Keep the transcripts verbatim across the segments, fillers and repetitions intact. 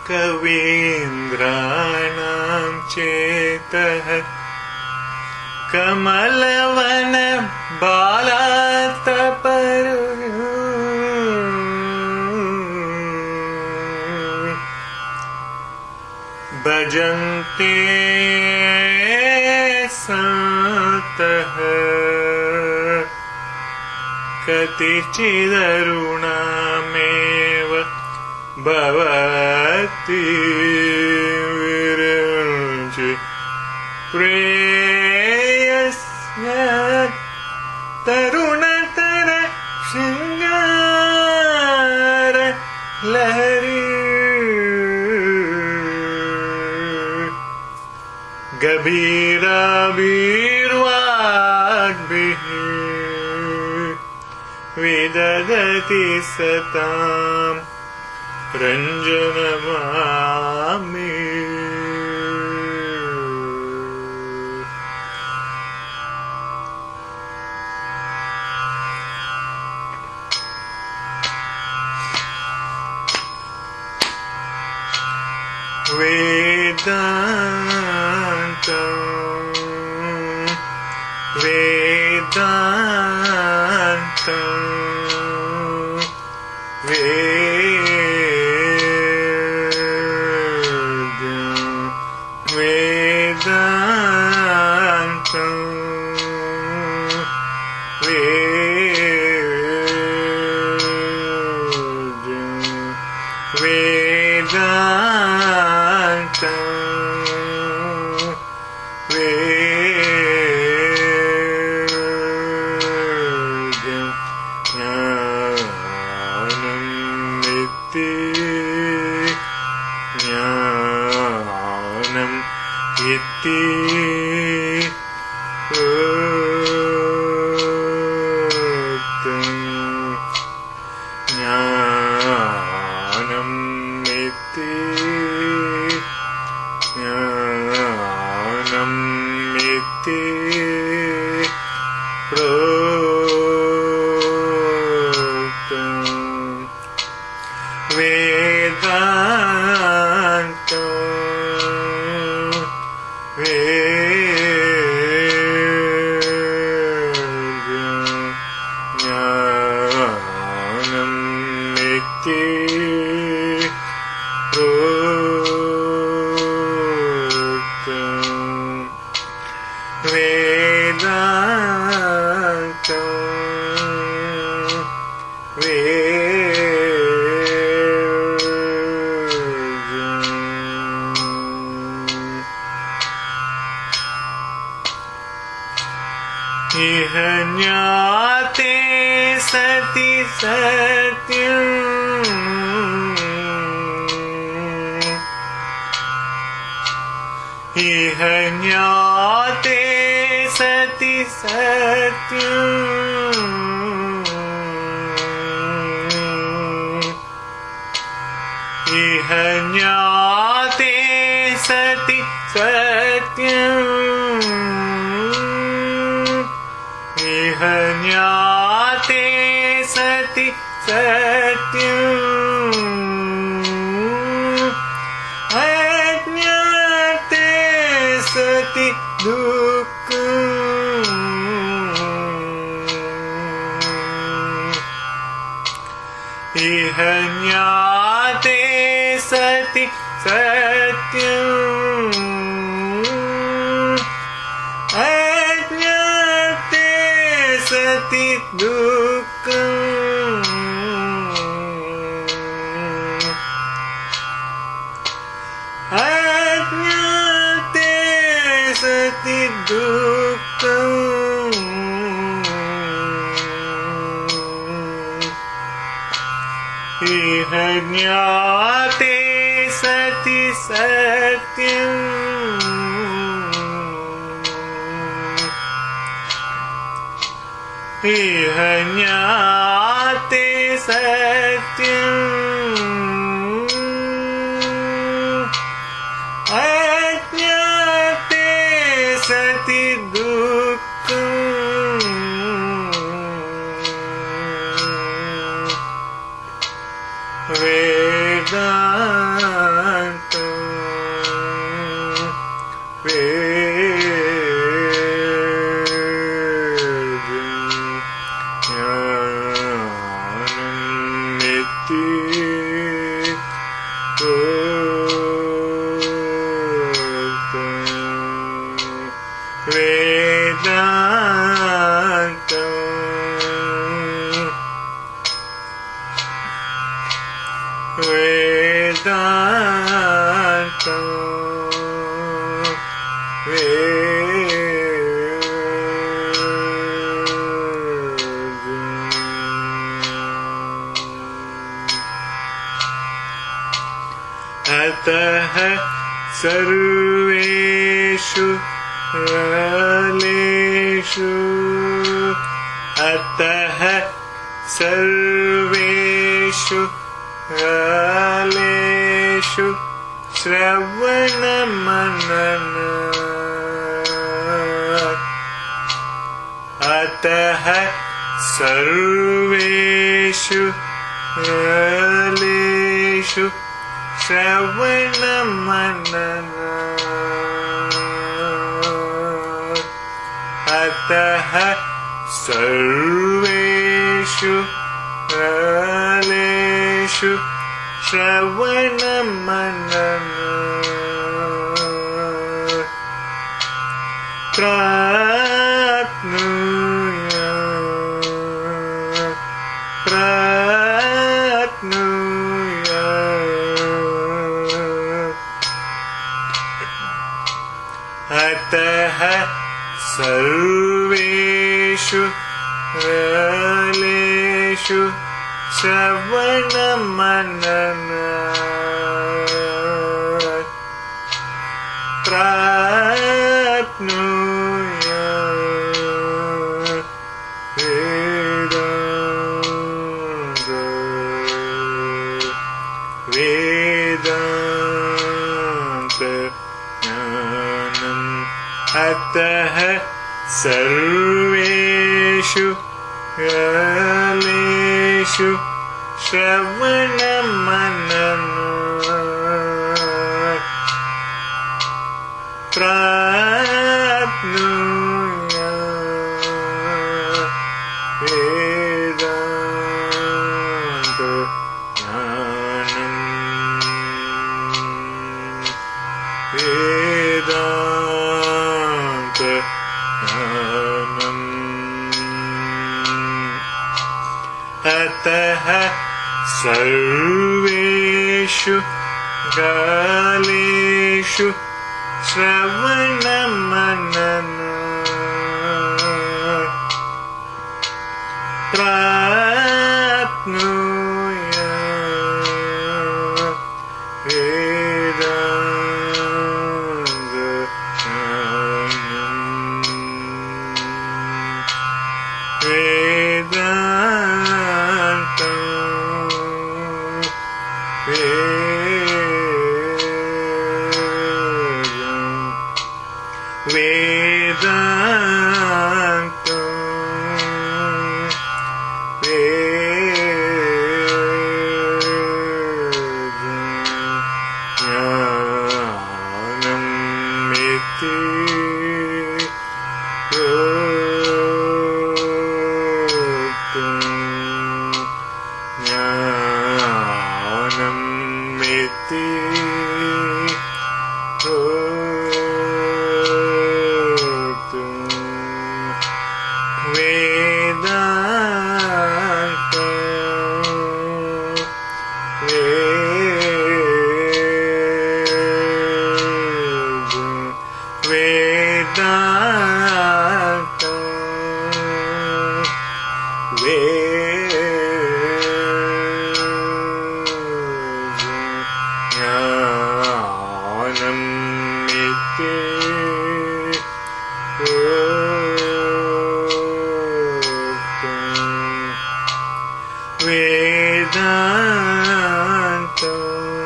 कवीन्द्राणां चेतः कमलवन बालातपरु भजन्ते सन्तः कतिचिदरुणामेव भवति विरञ्चि प्रेयस्य तरुणतर शृङ्गार लहरी गभीराभिर्वाग्भिः विदधति सतां रञ्जनमामि वेदान्तं वेदान्तं वेद्यं वेदान्तं वेद्यं वेदान्तं वेद्यं ज्ञानमिति ज्ञानम् इति उक्तम् ज्ञानम् इति ज्ञानम् इति प्रोक्तम् वेदान्तं वेद्यं ज्ञानम् इति प्रोक्तम् वेदान्तं इह ज्ञाते सति सत्यम् इह ज्ञाते सति सत्यम् इह ज्ञाते सति सत्यम् इह ज्ञाते सति सत्यम् अज्ञाते सति दुःखम् इह ज्ञाते सति सत्यम् अज्ञाते सति दुःखम् अज्ञाते सति दुःखम् इह ज्ञाते सति सत्यम् इह ज्ञाते सत्यम् अज्ञाते सति दुःखम् वेदान्तं Vedantam अतः सर्वेषु कालेषु अतः सर्वेषु कालेषु श्रवणमनन अतः सर्वेषु कालेषु श्रवणमनन अतः सर्वेषु कालेषु श्रवणमनन प्राप्नुयात् प्राप्नुयात् अतः सर्वेषु कालेषु श्रवणमनन प्राप्नुयात् वेदान्त वेदान्त ज्ञानम् अतः सर्वेषु कालेषु श्रवणमनन प्राप्नुयात् वेदान्त ज्ञानम् वेदान्त ज्ञानम् अतः सर्वेषु कालेषु श्रवणमनन प्राप्नुयात् वेदान्त ज्ञानम् वेदान्तं वेदं वेदान्तं वेदं ज्ञानमिति प्रोक्तम् ज्ञानमिति प्रोक्तम् वेदान्तं वेदं वेदान्तं ज्ञानमिति प्रोक्तम् वेदान्तं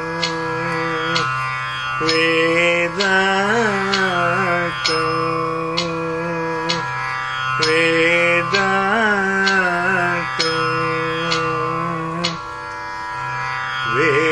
वेदान्तं वेदान्तं वे